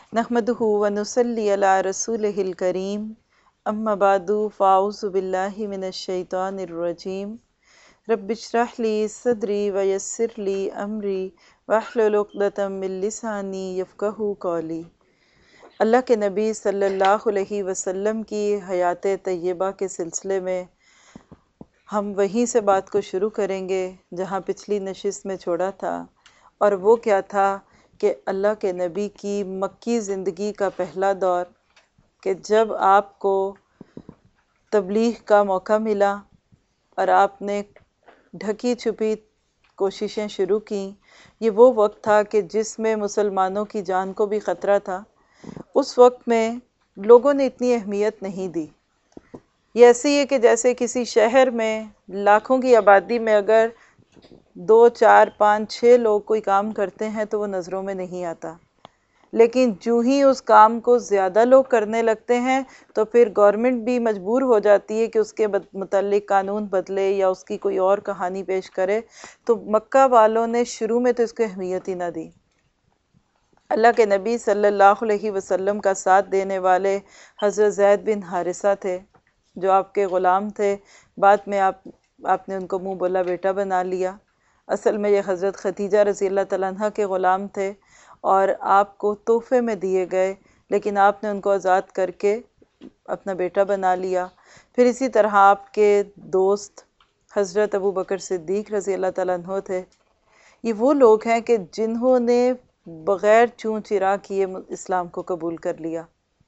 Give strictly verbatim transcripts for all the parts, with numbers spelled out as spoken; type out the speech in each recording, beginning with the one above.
نحمدہ و نصلی علی رسولہ الکریم اما بعد فاعوذ باللہ من الشیطان الرجیم رب اشرح لی صدری ویسر لی امری واحلل عقدۃ من لسانی یفقہوا قولی۔ اللہ کے نبی صلی اللہ علیہ وسلم کی حیات طیبہ کے سلسلے میں ہم وہیں سے بات کو شروع کریں گے جہاں پچھلی نشست میں چھوڑا تھا، اور وہ کیا تھا کہ اللہ کے نبی کی مکی زندگی کا پہلا دور، کہ جب آپ کو تبلیغ کا موقع ملا اور آپ نے ڈھکی چھپی کوششیں شروع کیں۔ یہ وہ وقت تھا کہ جس میں مسلمانوں کی جان کو بھی خطرہ تھا۔ اس وقت میں لوگوں نے اتنی اہمیت نہیں دی۔ یہ ایسی ہے کہ جیسے کسی شہر میں لاکھوں کی آبادی میں اگر دو چار پانچ چھ لوگ کوئی کام کرتے ہیں تو وہ نظروں میں نہیں آتا، لیکن جو ہی اس کام کو زیادہ لوگ کرنے لگتے ہیں تو پھر گورنمنٹ بھی مجبور ہو جاتی ہے کہ اس کے متعلق قانون بدلے یا اس کی کوئی اور کہانی پیش کرے۔ تو مکہ والوں نے شروع میں تو اس کو اہمیت ہی نہ دی۔ اللہ کے نبی صلی اللہ علیہ وسلم کا ساتھ دینے والے حضرت زید بن حارثہ تھے، جو آپ کے غلام تھے۔ بعد میں آپ آپ نے ان کو منہ بولا بیٹا بنا لیا۔ اصل میں یہ حضرت خدیجہ رضی اللہ تعالیٰ عنہ کے غلام تھے اور آپ کو تحفے میں دیے گئے، لیکن آپ نے ان کو آزاد کر کے اپنا بیٹا بنا لیا۔ پھر اسی طرح آپ کے دوست حضرت ابو بکر صدیق رضی اللہ تعالیٰ عنہ تھے۔ یہ وہ لوگ ہیں کہ جنہوں نے بغیر چون چرا کیے اسلام کو قبول کر لیا۔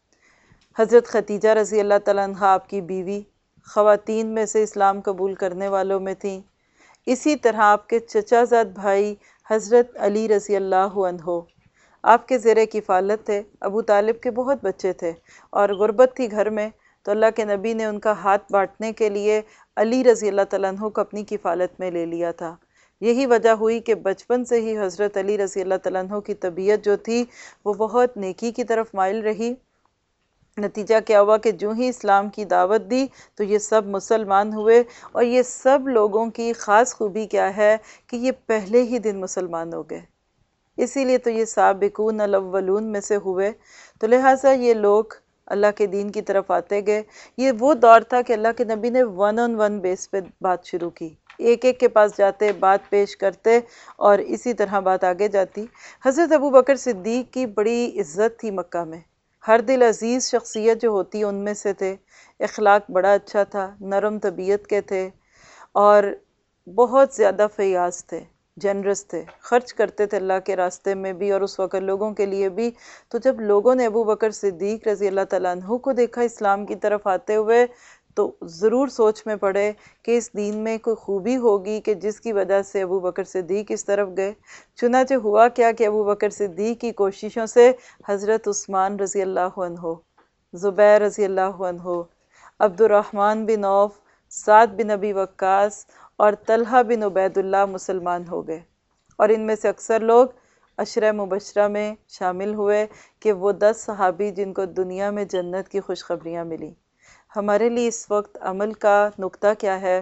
حضرت خدیجہ رضی اللہ تعالیٰ عنہ آپ کی بیوی خواتین میں سے اسلام قبول کرنے والوں میں تھیں۔ اسی طرح آپ کے چچا زاد بھائی حضرت علی رضی اللہ عنہ آپ کے زیر کفالت تھے۔ ابو طالب کے بہت بچے تھے اور غربت تھی گھر میں، تو اللہ کے نبی نے ان کا ہاتھ بانٹنے کے لیے علی رضی اللہ تعالیٰ عنہ کو اپنی کفالت میں لے لیا تھا۔ یہی وجہ ہوئی کہ بچپن سے ہی حضرت علی رضی اللہ تعالیٰ عنہ کی طبیعت جو تھی وہ بہت نیکی کی طرف مائل رہی۔ نتیجہ کیا ہوا کہ جو ہی اسلام کی دعوت دی تو یہ سب مسلمان ہوئے، اور یہ سب لوگوں کی خاص خوبی کیا ہے کہ یہ پہلے ہی دن مسلمان ہو گئے، اسی لیے تو یہ سابقون الاولون میں سے ہوئے۔ تو لہٰذا یہ لوگ اللہ کے دین کی طرف آتے گئے۔ یہ وہ دور تھا کہ اللہ کے نبی نے ون آن ون بیس پہ بات شروع کی، ایک ایک کے پاس جاتے بات پیش کرتے اور اسی طرح بات آگے جاتی۔ حضرت ابو بکر صدیق کی بڑی عزت تھی مکہ میں، ہر دل عزیز شخصیت جو ہوتی ان میں سے تھے۔ اخلاق بڑا اچھا تھا، نرم طبیعت کے تھے اور بہت زیادہ فیاض تھے، جنرس تھے، خرچ کرتے تھے اللہ کے راستے میں بھی اور اس وقت لوگوں کے لیے بھی۔ تو جب لوگوں نے ابو بکر صدیق رضی اللہ تعالیٰ عنہ کو دیکھا اسلام کی طرف آتے ہوئے تو ضرور سوچ میں پڑے کہ اس دین میں کوئی خوبی ہوگی کہ جس کی وجہ سے ابو بکر صدیق اس طرف گئے۔ چنانچہ ہوا کیا کہ ابو بکر صدیق کی کوششوں سے حضرت عثمان رضی اللہ عنہ، زبیر رضی اللہ عنہ، عبد الرحمن بن عوف، سعد بن ابی وقاص اور طلحہ بن عبید اللہ مسلمان ہو گئے، اور ان میں سے اکثر لوگ عشرہ مبشرہ میں شامل ہوئے کہ وہ دس صحابی جن کو دنیا میں جنت کی خوشخبریاں ملی۔ ہمارے لیے اس وقت عمل کا نقطہ کیا ہے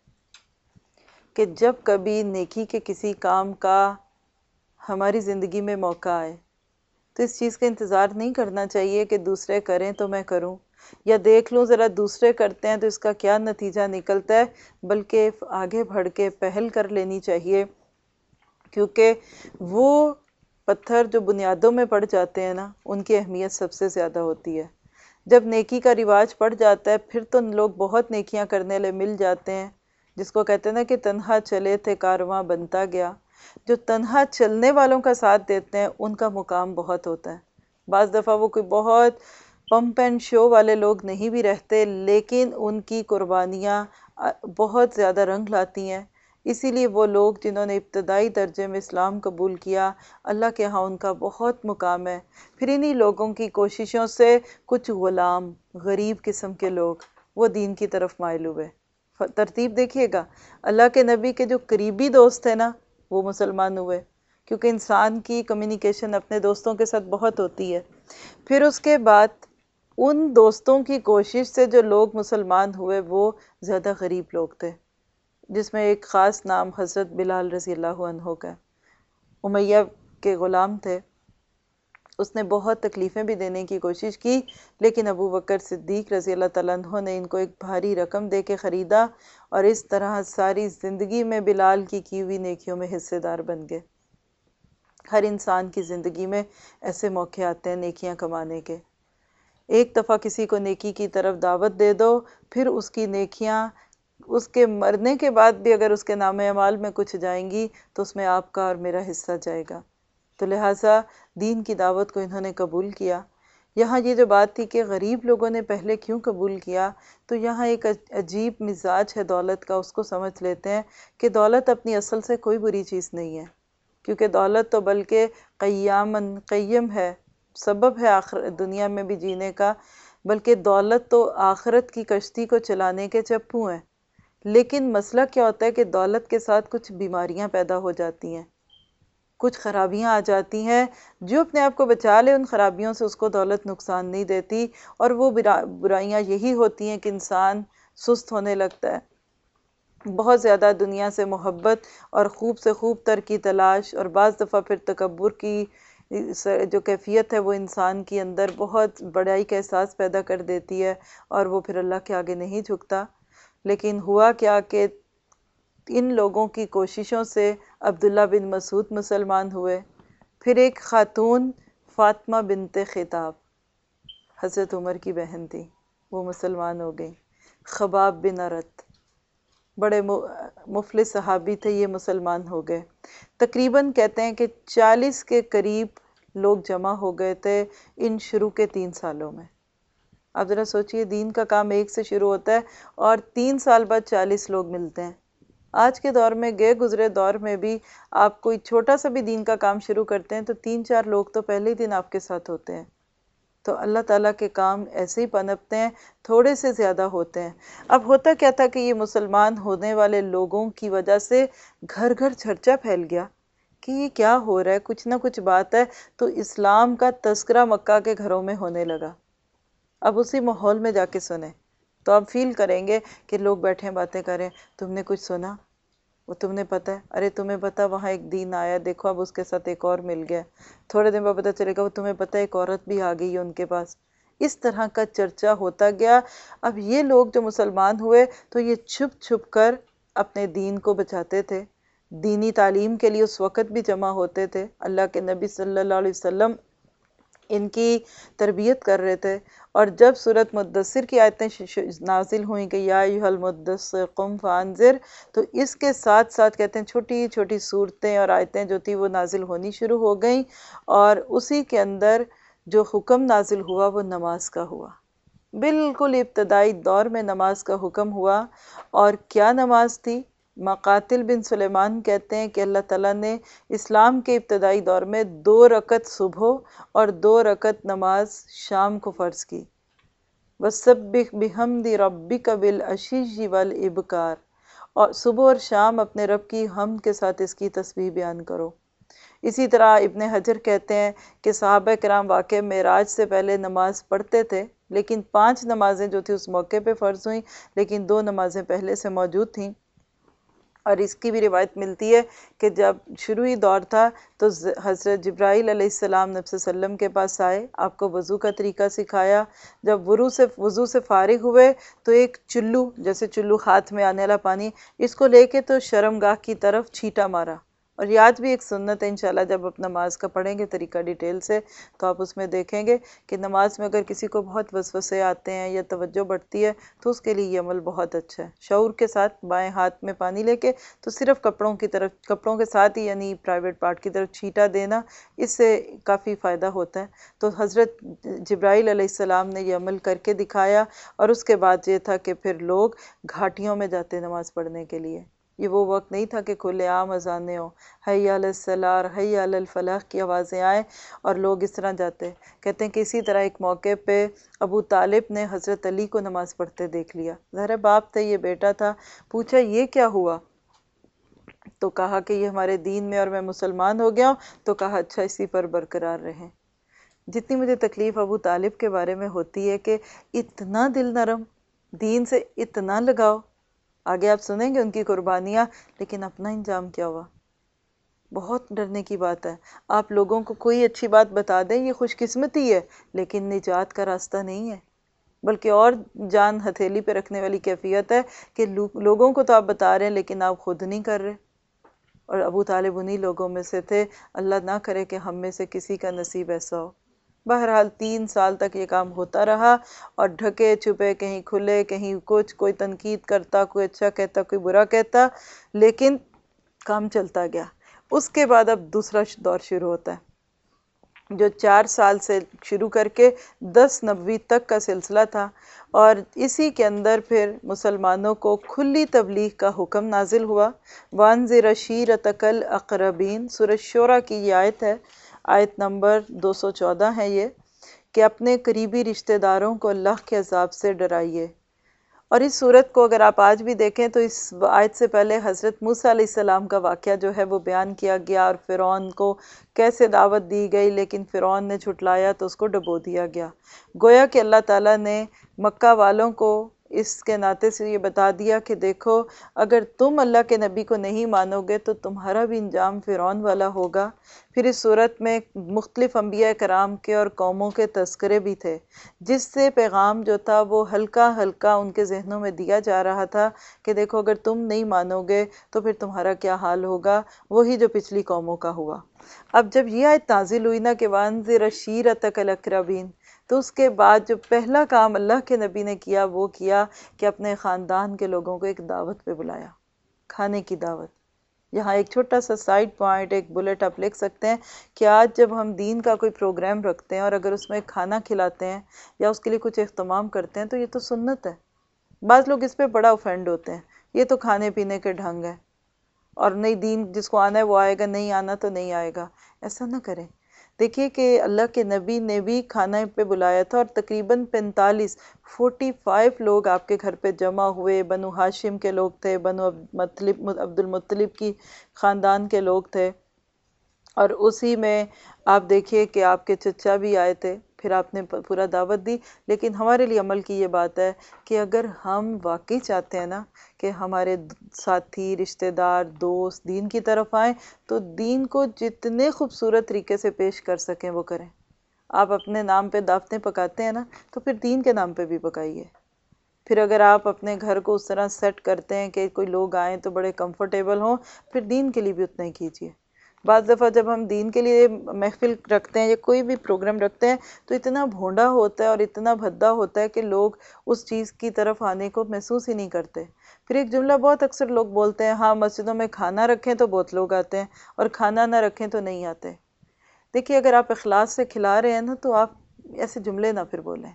کہ جب کبھی نیکی کے کسی کام کا ہماری زندگی میں موقع آئے تو اس چیز کا انتظار نہیں کرنا چاہیے کہ دوسرے کریں تو میں کروں، یا دیکھ لوں ذرا دوسرے کرتے ہیں تو اس کا کیا نتیجہ نکلتا ہے، بلکہ آگے بڑھ کے پہل کر لینی چاہیے، کیونکہ وہ پتھر جو بنیادوں میں پڑ جاتے ہیں نا ان کی اہمیت سب سے زیادہ ہوتی ہے۔ جب نیکی کا رواج پڑ جاتا ہے پھر تو لوگ بہت نیکیاں کرنے لے مل جاتے ہیں، جس کو کہتے ہیں نا کہ تنہا چلے تھے کارواں بنتا گیا۔ جو تنہا چلنے والوں کا ساتھ دیتے ہیں ان کا مقام بہت ہوتا ہے۔ بعض دفعہ وہ کوئی بہت پمپ اینڈ شو والے لوگ نہیں بھی رہتے، لیکن ان کی قربانیاں بہت زیادہ رنگ لاتی ہیں۔ اسی لیے وہ لوگ جنہوں نے ابتدائی درجے میں اسلام قبول کیا، اللہ کے ہاں ان کا بہت مقام ہے۔ پھر انہی لوگوں کی کوششوں سے کچھ غلام غریب قسم کے لوگ وہ دین کی طرف مائل ہوئے۔ ترتیب دیکھیے گا، اللہ کے نبی کے جو قریبی دوست ہیں نا وہ مسلمان ہوئے، کیونکہ انسان کی کمیونیکیشن اپنے دوستوں کے ساتھ بہت ہوتی ہے۔ پھر اس کے بعد ان دوستوں کی کوشش سے جو لوگ مسلمان ہوئے وہ زیادہ غریب لوگ تھے، جس میں ایک خاص نام حضرت بلال رضی اللہ عنہ کا، امیہ کے غلام تھے۔ اس نے بہت تکلیفیں بھی دینے کی کوشش کی، لیکن ابو بکر صدیق رضی اللہ تعالیٰ عنہ نے ان کو ایک بھاری رقم دے کے خریدا، اور اس طرح ساری زندگی میں بلال کی کی ہوئی نیکیوں میں حصے دار بن گئے۔ ہر انسان کی زندگی میں ایسے موقع آتے ہیں نیکیاں کمانے کے۔ ایک دفعہ کسی کو نیکی کی طرف دعوت دے دو، پھر اس کی نیکیاں اس کے مرنے کے بعد بھی اگر اس کے نام اعمال میں کچھ جائیں گی تو اس میں آپ کا اور میرا حصہ جائے گا۔ تو لہٰذا دین کی دعوت کو انہوں نے قبول کیا۔ یہاں یہ جو بات تھی کہ غریب لوگوں نے پہلے کیوں قبول کیا، تو یہاں ایک عجیب مزاج ہے دولت کا، اس کو سمجھ لیتے ہیں کہ دولت اپنی اصل سے کوئی بری چیز نہیں ہے، کیونکہ دولت تو بلکہ قیامن قیم ہے، سبب ہے آخر دنیا میں بھی جینے کا، بلکہ دولت تو آخرت کی کشتی کو چلانے کے چپو ہیں۔ لیکن مسئلہ کیا ہوتا ہے کہ دولت کے ساتھ کچھ بیماریاں پیدا ہو جاتی ہیں، کچھ خرابیاں آ جاتی ہیں۔ جو اپنے آپ کو بچا لے ان خرابیوں سے اس کو دولت نقصان نہیں دیتی، اور وہ برائیاں یہی ہوتی ہیں کہ انسان سست ہونے لگتا ہے، بہت زیادہ دنیا سے محبت اور خوب سے خوب تر کی تلاش، اور بعض دفعہ پھر تکبر کی جو کیفیت ہے وہ انسان کے اندر بہت بڑائی کا احساس پیدا کر دیتی ہے، اور وہ پھر اللہ کے آگے نہیں جھکتا۔ لیکن ہوا کیا کہ ان لوگوں کی کوششوں سے عبداللہ بن مسعود مسلمان ہوئے، پھر ایک خاتون فاطمہ بنت خطاب حضرت عمر کی بہن تھی، وہ مسلمان ہو گئی۔ خباب بن ارت بڑے مفلس صحابی تھے، یہ مسلمان ہو گئے۔ تقریباً کہتے ہیں کہ چالیس کے قریب لوگ جمع ہو گئے تھے ان شروع کے تین سالوں میں۔ اب ذرا سوچئے، دین کا کام ایک سے شروع ہوتا ہے اور تین سال بعد چالیس لوگ ملتے ہیں۔ آج کے دور میں، گئے گزرے دور میں بھی آپ کوئی چھوٹا سا بھی دین کا کام شروع کرتے ہیں تو تین چار لوگ تو پہلے ہی دن آپ کے ساتھ ہوتے ہیں۔ تو اللہ تعالیٰ کے کام ایسے ہی پنپتے ہیں، تھوڑے سے زیادہ ہوتے ہیں۔ اب ہوتا کیا تھا کہ یہ مسلمان ہونے والے لوگوں کی وجہ سے گھر گھر چرچا پھیل گیا کہ یہ کیا ہو رہا ہے، کچھ نہ کچھ بات ہے، تو اسلام کا تذکرہ مکہ کے گھروں میں ہونے لگا۔ اب اسی ماحول میں جا کے سنیں تو آپ فیل کریں گے کہ لوگ بیٹھے باتیں کریں، تم نے کچھ سنا، وہ تم نے پتہ ہے، ارے تمہیں پتہ وہاں ایک دین آیا، دیکھو اب اس کے ساتھ ایک اور مل گیا، تھوڑے دن بعد پتہ چلے گا وہ تمہیں پتہ ہے ایک عورت بھی آ گئی ہے ان کے پاس۔ اس طرح کا چرچا ہوتا گیا۔ اب یہ لوگ جو مسلمان ہوئے تو یہ چھپ چھپ کر اپنے دین کو بچاتے تھے، دینی تعلیم کے لیے اس وقت بھی جمع ہوتے تھے، اللہ کے نبی صلی اللہ علیہ وسلم ان کی تربیت کر رہے تھے۔ اور جب سورۃ مدثر کی آیتیں نازل ہوئیں کہ یا ایھا المدثر قم فانذر، تو اس کے ساتھ ساتھ کہتے ہیں چھوٹی چھوٹی صورتیں اور آیتیں جو تھی وہ نازل ہونی شروع ہو گئیں، اور اسی کے اندر جو حکم نازل ہوا وہ نماز کا ہوا۔ بالکل ابتدائی دور میں نماز کا حکم ہوا، اور کیا نماز تھی؟ مقاتل بن سلیمان کہتے ہیں کہ اللہ تعالیٰ نے اسلام کے ابتدائی دور میں دو رکعت صبح اور دو رکعت نماز شام کو فرض کی۔ وَسَبِّحْ بِحَمْدِ رَبِّكَ بِالْعَشِيِّ وَالْإِبْكَارِ، اور صبح اور شام اپنے رب کی حمد کے ساتھ اس کی تسبیح بیان کرو۔ اسی طرح ابن حجر کہتے ہیں کہ صحابہ کرام واقع معراج سے پہلے نماز پڑھتے تھے، لیکن پانچ نمازیں جو تھی اس موقع پہ فرض ہوئیں، لیکن دو نمازیں پہلے سے موجود تھیں۔ اور اس کی بھی روایت ملتی ہے کہ جب شروعی دور تھا تو حضرت جبرائیل علیہ السلام نبی صلی اللہ علیہ وسلم کے پاس آئے، آپ کو وضو کا طریقہ سکھایا۔ جب وضو سے وضو سے فارغ ہوئے تو ایک چلو، جیسے چلو ہاتھ میں آنے والا پانی، اس کو لے کے تو شرمگاہ کی طرف چھینٹا مارا۔ اور یہ آج بھی ایک سنت ہے، انشاءاللہ جب آپ نماز کا پڑھیں گے طریقہ ڈیٹیل سے تو آپ اس میں دیکھیں گے کہ نماز میں اگر کسی کو بہت وسوسے آتے ہیں یا توجہ بڑھتی ہے تو اس کے لیے یہ عمل بہت اچھا ہے۔ شعور کے ساتھ بائیں ہاتھ میں پانی لے کے تو صرف کپڑوں کی طرف، کپڑوں کے ساتھ ہی یعنی پرائیویٹ پارٹ کی طرف چھینٹا دینا، اس سے کافی فائدہ ہوتا ہے۔ تو حضرت جبرائیل علیہ السلام نے یہ عمل کر کے دکھایا، اور اس کے بعد یہ تھا کہ پھر لوگ گھاٹیوں میں جاتے نماز پڑھنے کے لیے۔ یہ وہ وقت نہیں تھا کہ کھلے عام اذانیں ہوں، حی علی الصلاۃ حی علی الفلاح کی آوازیں آئیں اور لوگ اس طرح جاتے۔ کہتے ہیں کہ اسی طرح ایک موقع پہ ابو طالب نے حضرت علی کو نماز پڑھتے دیکھ لیا، ظاہر باپ تھے، یہ بیٹا تھا، پوچھا یہ کیا ہوا؟ تو کہا کہ یہ ہمارے دین میں اور میں مسلمان ہو گیا ہوں، تو کہا اچھا اسی پر برقرار رہیں۔ جتنی مجھے تکلیف ابو طالب کے بارے میں ہوتی ہے کہ اتنا دل نرم، دین سے اتنا لگاؤ، آگے آپ سنیں گے ان کی قربانیاں، لیکن اپنا انجام کیا ہوا؟ بہت ڈرنے کی بات ہے. آپ لوگوں کو کوئی اچھی بات بتا دیں یہ خوش قسمتی ہے، لیکن نجات کا راستہ نہیں ہے، بلکہ اور جان ہتھیلی پہ رکھنے والی کیفیت ہے کہ لوگوں کو تو آپ بتا رہے ہیں لیکن آپ خود نہیں کر رہے. اور ابو طالب انہی لوگوں میں سے تھے. اللہ نہ کرے کہ ہم میں سے کسی کا نصیب ایسا ہو. بہرحال تین سال تک یہ کام ہوتا رہا، اور ڈھکے چھپے، کہیں کھلے کہیں کچھ، کوئی تنقید کرتا، کوئی اچھا کہتا، کوئی برا کہتا، لیکن کام چلتا گیا. اس کے بعد اب دوسرا دور شروع ہوتا ہے جو چار سال سے شروع کر کے دس نبوی تک کا سلسلہ تھا، اور اسی کے اندر پھر مسلمانوں کو کھلی تبلیغ کا حکم نازل ہوا. وَأَنذِرْ عَشِيرَتَكَ الْأَقْرَبِينَ، سورہ شورى کی یہ آیت ہے، آیت نمبر دو سو چودہ ہے یہ، کہ اپنے قریبی رشتہ داروں کو اللہ کے عذاب سے ڈرائیے. اور اس صورت کو اگر آپ آج بھی دیکھیں تو اس آیت سے پہلے حضرت موسیٰ علیہ السلام کا واقعہ جو ہے وہ بیان کیا گیا، اور فرعون کو کیسے دعوت دی گئی، لیکن فرعون نے جھٹلایا تو اس کو ڈبو دیا گیا. گویا کہ اللہ تعالیٰ نے مکہ والوں کو اس کے ناطے سے یہ بتا دیا کہ دیکھو اگر تم اللہ کے نبی کو نہیں مانو گے تو تمہارا بھی انجام فرعون والا ہوگا. پھر اس صورت میں مختلف انبیاء کرام کے اور قوموں کے تذکرے بھی تھے، جس سے پیغام جو تھا وہ ہلکا ہلکا ان کے ذہنوں میں دیا جا رہا تھا کہ دیکھو اگر تم نہیں مانو گے تو پھر تمہارا کیا حال ہوگا، وہی جو پچھلی قوموں کا ہوا. اب جب یہ آیت نازل ہوئی نا کہ وَأَنذِرْ عَشِيرَتَكَ الْأَقْرَبِينَ، تو اس کے بعد جو پہلا کام اللہ کے نبی نے کیا وہ کیا کہ اپنے خاندان کے لوگوں کو ایک دعوت پہ بلایا، کھانے کی دعوت. یہاں ایک چھوٹا سا سائیڈ پوائنٹ، ایک بلٹ آپ لکھ سکتے ہیں کہ آج جب ہم دین کا کوئی پروگرام رکھتے ہیں اور اگر اس میں کھانا کھلاتے ہیں یا اس کے لیے کچھ اہتمام کرتے ہیں تو یہ تو سنت ہے. بعض لوگ اس پہ بڑا اوفینڈ ہوتے ہیں، یہ تو کھانے پینے کے ڈھنگ ہے، اور نہیں دین جس کو آنا ہے وہ آئے گا، نہیں آنا تو نہیں آئے گا. ایسا نہ کریں. دیکھیے کہ اللہ کے نبی نے بھی کھانے پہ بلایا تھا، اور تقریباً پینتالیس فورٹی فائیو لوگ آپ کے گھر پہ جمع ہوئے. بنو ہاشم کے لوگ تھے، بنو مطلب عبد المطلب کی خاندان کے لوگ تھے، اور اسی میں آپ دیکھیے کہ آپ کے چچا بھی آئے تھے. پھر آپ نے پورا دعوت دی. لیکن ہمارے لیے عمل کی یہ بات ہے کہ اگر ہم واقعی چاہتے ہیں نا کہ ہمارے ساتھی، رشتہ دار، دوست دین کی طرف آئیں تو دین کو جتنے خوبصورت طریقے سے پیش کر سکیں وہ کریں. آپ اپنے نام پہ دعوتیں پکاتے ہیں نا تو پھر دین کے نام پہ بھی پکائیے. پھر اگر آپ اپنے گھر کو اس طرح سیٹ کرتے ہیں کہ کوئی لوگ آئیں تو بڑے کمفرٹیبل ہوں، پھر دین کے لیے بھی اتنا ہی کیجیے. بعض دفعہ جب ہم دین کے لیے محفل رکھتے ہیں یا کوئی بھی پروگرام رکھتے ہیں تو اتنا بھونڈا ہوتا ہے اور اتنا بھدا ہوتا ہے کہ لوگ اس چیز کی طرف آنے کو محسوس ہی نہیں کرتے. پھر ایک جملہ بہت اکثر لوگ بولتے ہیں، ہاں مسجدوں میں کھانا رکھیں تو بہت لوگ آتے ہیں اور کھانا نہ رکھیں تو نہیں آتے. دیکھیے اگر آپ اخلاص سے کھلا رہے ہیں نا تو آپ ایسے جملے نہ پھر بولیں.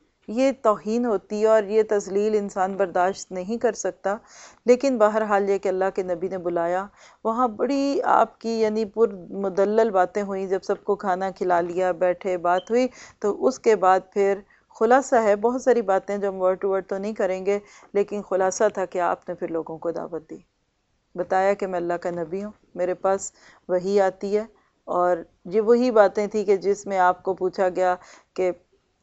یہ توہین ہوتی ہے اور یہ تذلیل انسان برداشت نہیں کر سکتا. لیکن بہرحال یہ کہ اللہ کے نبی نے بلایا، وہاں بڑی آپ کی یعنی پر مدلل باتیں ہوئیں. جب سب کو کھانا کھلا لیا، بیٹھے، بات ہوئی، تو اس کے بعد پھر خلاصہ ہے، بہت ساری باتیں جو ہم ورڈ ٹو ورڈ تو نہیں کریں گے، لیکن خلاصہ تھا کہ آپ نے پھر لوگوں کو دعوت دی، بتایا کہ میں اللہ کا نبی ہوں، میرے پاس وحی آتی ہے. اور یہ وہی باتیں تھیں کہ جس میں آپ کو پوچھا گیا کہ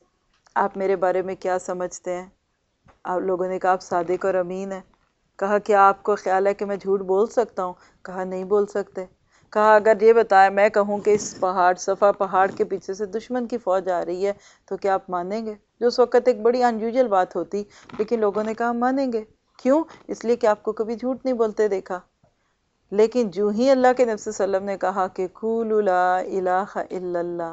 آپ میرے بارے میں کیا سمجھتے ہیں. آپ لوگوں نے کہا آپ صادق اور امین ہیں. کہا کیا آپ کو خیال ہے کہ میں جھوٹ بول سکتا ہوں؟ کہا نہیں بول سکتے. کہا اگر یہ بتایا میں کہوں کہ اس پہاڑ صفا پہاڑ کے پیچھے سے دشمن کی فوج آ رہی ہے تو کیا آپ مانیں گے؟ جو اس وقت ایک بڑی انیوژل بات ہوتی، لیکن لوگوں نے کہا ہم مانیں گے. کیوں؟ اس لیے کہ آپ کو کبھی جھوٹ نہیں بولتے دیکھا. لیکن جو ہی اللہ کے نبی صلی اللہ علیہ وسلم نے کہا کہ قولوا لا الہ الا اللہ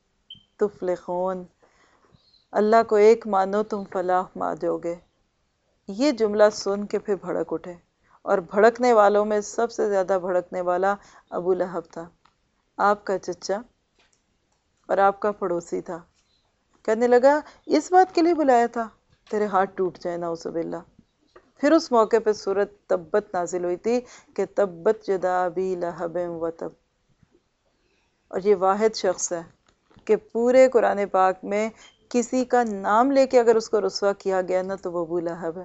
تفلحون، اللہ کو ایک مانو تم فلاح پا جاؤ گے، یہ جملہ سن کے پھر بھڑک اٹھے. اور بھڑکنے والوں میں سب سے زیادہ بھڑکنے والا ابو لہب تھا، آپ کا چچا اور آپ کا پڑوسی تھا. کہنے لگا اس بات کے لیے بلایا تھا، تیرے ہاتھ ٹوٹ جائے نعوذ باللہ. پھر اس موقع پہ سورۃ تبت نازل ہوئی تھی کہ تبت یدا ابی لہب و تب. اور یہ واحد شخص ہے کہ پورے قرآن پاک میں کسی کا نام لے کے اگر اس کو رسوا کیا گیا نا تو وہ ابو لہب ہے.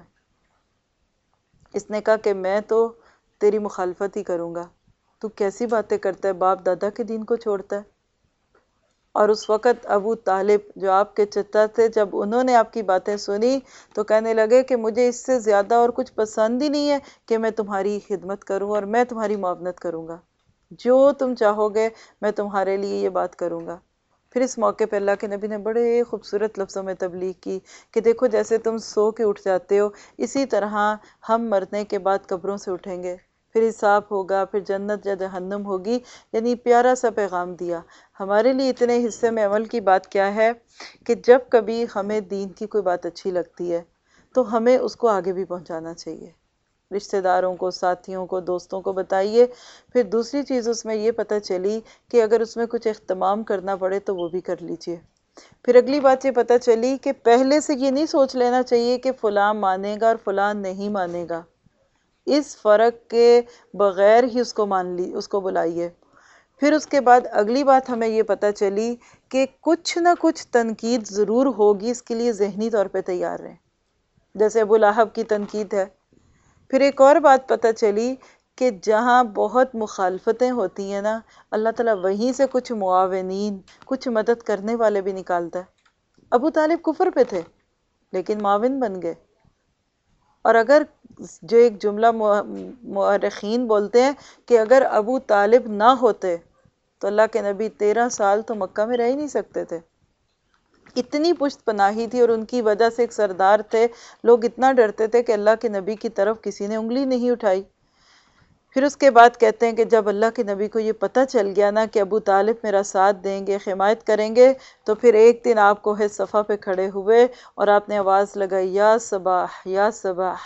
اس نے کہا کہ میں تو تیری مخالفت ہی کروں گا، تو کیسی باتیں کرتا ہے، باپ دادا کے دین کو چھوڑتا ہے. اور اس وقت ابو طالب جو آپ کے چچا تھے، جب انہوں نے آپ کی باتیں سنی تو کہنے لگے کہ مجھے اس سے زیادہ اور کچھ پسند ہی نہیں ہے کہ میں تمہاری خدمت کروں اور میں تمہاری معاونت کروں گا. جو تم چاہو گے میں تمہارے لیے یہ بات کروں گا۔ پھر اس موقع پہ اللہ کے نبی نے بڑے خوبصورت لفظوں میں تبلیغ کی کہ دیکھو جیسے تم سو کے اٹھ جاتے ہو، اسی طرح ہم مرنے کے بعد قبروں سے اٹھیں گے، پھر حساب ہوگا، پھر جنت یا جہنم ہوگی، یعنی پیارا سا پیغام دیا۔ ہمارے لیے اتنے حصے میں عمل کی بات کیا ہے کہ جب کبھی ہمیں دین کی کوئی بات اچھی لگتی ہے تو ہمیں اس کو آگے بھی پہنچانا چاہیے، رشتہ داروں کو، ساتھیوں کو، دوستوں کو بتائیے۔ پھر دوسری چیز اس میں یہ پتہ چلی کہ اگر اس میں کچھ اہتمام کرنا پڑے تو وہ بھی کر لیجئے۔ پھر اگلی بات یہ پتہ چلی کہ پہلے سے یہ نہیں سوچ لینا چاہیے کہ فلاں مانے گا اور فلاں نہیں مانے گا، اس فرق کے بغیر ہی اس کو مان لی، اس کو بلائیے۔ پھر اس کے بعد اگلی بات ہمیں یہ پتہ چلی کہ کچھ نہ کچھ تنقید ضرور ہوگی، اس کے لیے ذہنی طور پہ تیار رہیں، جیسے ابو لہب کی تنقید ہے۔ پھر ایک اور بات پتہ چلی کہ جہاں بہت مخالفتیں ہوتی ہیں نا، اللہ تعالیٰ وہیں سے کچھ معاونین، کچھ مدد کرنے والے بھی نکالتا ہے۔ ابو طالب کفر پہ تھے لیکن معاون بن گئے۔ اور اگر جو ایک جملہ مورخین بولتے ہیں کہ اگر ابو طالب نہ ہوتے تو اللہ کے نبی تیرہ سال تو مکہ میں رہ ہی نہیں سکتے تھے، اتنی پشت پناہی تھی، اور ان کی وجہ سے ایک سردار تھے، لوگ اتنا ڈرتے تھے کہ اللہ کے نبی کی طرف کسی نے انگلی نہیں اٹھائی۔ پھر اس کے بعد کہتے ہیں کہ جب اللہ کے نبی کو یہ پتہ چل گیا نا کہ ابو طالب میرا ساتھ دیں گے، حمایت کریں گے، تو پھر ایک دن آپ کوہ صفا پہ کھڑے ہوئے اور آپ نے آواز لگائی، یا صباح یا صباح،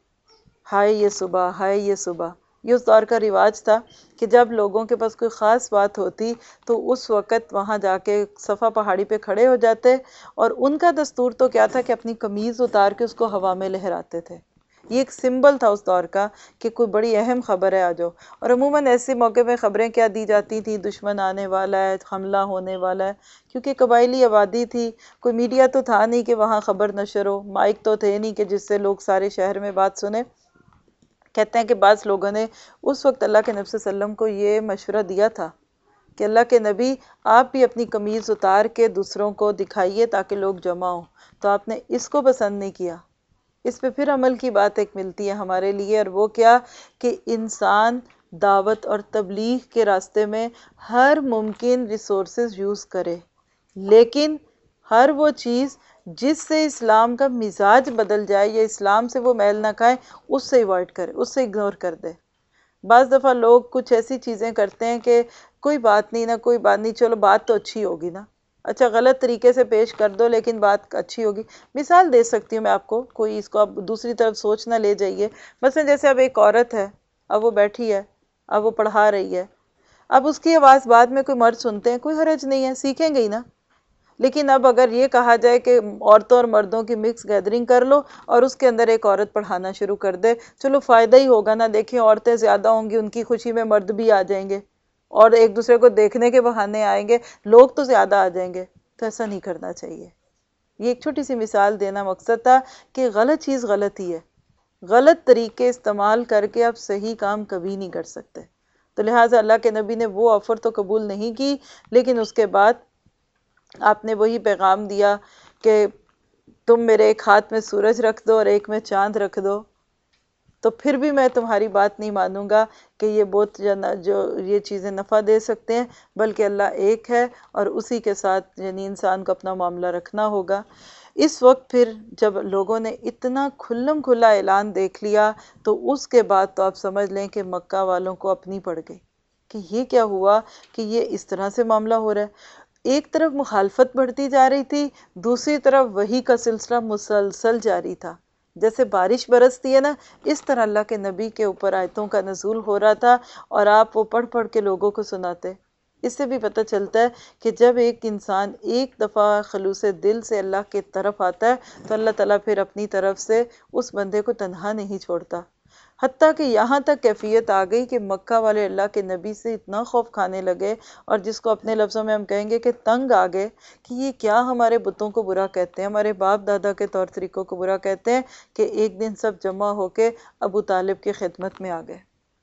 ہائے یہ صبح، ہائے یہ صبح۔ یہ اس دور کا رواج تھا کہ جب لوگوں کے پاس کوئی خاص بات ہوتی تو اس وقت وہاں جا کے صفا پہاڑی پہ کھڑے ہو جاتے، اور ان کا دستور تو کیا تھا کہ اپنی قمیض اتار کے اس کو ہوا میں لہراتے تھے۔ یہ ایک سمبل تھا اس دور کا کہ کوئی بڑی اہم خبر ہے آ جاؤ۔ اور عموماً ایسے موقع پہ خبریں کیا دی جاتی تھیں، دشمن آنے والا ہے، حملہ ہونے والا ہے، کیونکہ قبائلی آبادی تھی، کوئی میڈیا تو تھا نہیں کہ وہاں خبر نشر ہو، مائک تو تھے نہیں کہ جس سے لوگ سارے شہر میں بات سنیں۔ کہتے ہیں کہ بعض لوگوں نے اس وقت اللہ کے نبی صلی اللہ علیہ وسلم کو یہ مشورہ دیا تھا کہ اللہ کے نبی آپ بھی اپنی قمیض اتار کے دوسروں کو دکھائیے تاکہ لوگ جمع ہوں، تو آپ نے اس کو پسند نہیں کیا۔ اس پہ پھر عمل کی بات ایک ملتی ہے ہمارے لیے، اور وہ کیا کہ انسان دعوت اور تبلیغ کے راستے میں ہر ممکن ریسورسز یوز کرے، لیکن ہر وہ چیز جس سے اسلام کا مزاج بدل جائے یا اسلام سے وہ میل نہ کھائے، اس سے ایوائڈ کرے، اس سے اگنور کر دے۔ بعض دفعہ لوگ کچھ ایسی چیزیں کرتے ہیں کہ کوئی بات نہیں نا، کوئی بات نہیں، چلو بات تو اچھی ہوگی نا، اچھا غلط طریقے سے پیش کر دو لیکن بات اچھی ہوگی۔ مثال دے سکتی ہوں میں آپ کو، کوئی اس کو آپ دوسری طرف سوچ نہ لے جائیے۔ مثلا جیسے اب ایک عورت ہے، اب وہ بیٹھی ہے، اب وہ پڑھا رہی ہے، اب اس کی آواز بعد میں کوئی مرد سنتے ہیں، کوئی حرج نہیں ہے، سیکھیں گے ہی نا۔ لیکن اب اگر یہ کہا جائے کہ عورتوں اور مردوں کی مکس گیدرنگ کر لو اور اس کے اندر ایک عورت پڑھانا شروع کر دے، چلو فائدہ ہی ہوگا نا، دیکھیں عورتیں زیادہ ہوں گی، ان کی خوشی میں مرد بھی آ جائیں گے اور ایک دوسرے کو دیکھنے کے بہانے آئیں گے، لوگ تو زیادہ آ جائیں گے۔ تو ایسا نہیں کرنا چاہیے۔ یہ ایک چھوٹی سی مثال دینا مقصد تھا کہ غلط چیز غلط ہی ہے، غلط طریقے استعمال کر کے آپ صحیح کام کبھی نہیں کر سکتے۔ تو لہٰذا اللہ کے نبی نے وہ آفر تو قبول نہیں کی، لیکن اس کے بعد آپ نے وہی پیغام دیا کہ تم میرے ایک ہاتھ میں سورج رکھ دو اور ایک میں چاند رکھ دو، تو پھر بھی میں تمہاری بات نہیں مانوں گا کہ یہ بہت جو یہ چیزیں نفع دے سکتے ہیں، بلکہ اللہ ایک ہے اور اسی کے ساتھ یعنی انسان کو اپنا معاملہ رکھنا ہوگا۔ اس وقت پھر جب لوگوں نے اتنا کھلم کھلا اعلان دیکھ لیا تو اس کے بعد تو آپ سمجھ لیں کہ مکہ والوں کو اپنی پڑ گئی کہ یہ کیا ہوا کہ یہ اس طرح سے معاملہ ہو رہا ہے۔ ایک طرف مخالفت بڑھتی جا رہی تھی، دوسری طرف وحی کا سلسلہ مسلسل جاری تھا، جیسے بارش برستی ہے نا، اس طرح اللہ کے نبی کے اوپر آیتوں کا نزول ہو رہا تھا اور آپ وہ پڑھ پڑھ کے لوگوں کو سناتے۔ اس سے بھی پتہ چلتا ہے کہ جب ایک انسان ایک دفعہ خلوص دل سے اللہ کی طرف آتا ہے تو اللہ تعالیٰ پھر اپنی طرف سے اس بندے کو تنہا نہیں چھوڑتا۔ حتیٰ کہ یہاں تک کیفیت آ گئی کہ مکہ والے اللہ کے نبی سے اتنا خوف کھانے لگے، اور جس کو اپنے لفظوں میں ہم کہیں گے کہ تنگ آ گئے کہ یہ کیا ہمارے بتوں کو برا کہتے ہیں، ہمارے باپ دادا کے طور طریقوں کو برا کہتے ہیں، کہ ایک دن سب جمع ہو کے ابو طالب کی خدمت میں آ گئے۔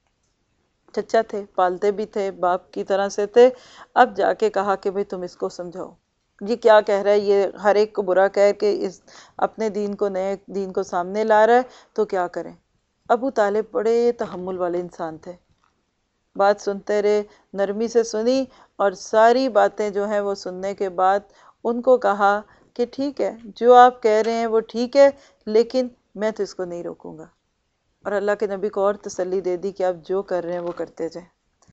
چچا تھے، پالتے بھی تھے، باپ کی طرح سے تھے۔ اب جا کے کہا کہ بھئی تم اس کو سمجھاؤ، یہ کیا کہہ رہا ہے، یہ ہر ایک کو برا کہہ کے اس اپنے دین کو، نئے دین کو سامنے لا رہا ہے، تو کیا کریں۔ ابو طالب بڑے تحمل والے انسان تھے، بات سنتے رہے، نرمی سے سنی، اور ساری باتیں جو ہیں وہ سننے کے بعد ان کو کہا کہ ٹھیک ہے، جو آپ کہہ رہے ہیں وہ ٹھیک ہے، لیکن میں تو اس کو نہیں روکوں گا۔ اور اللہ کے نبی کو اور تسلی دے دی کہ آپ جو کر رہے ہیں وہ کرتے جائیں۔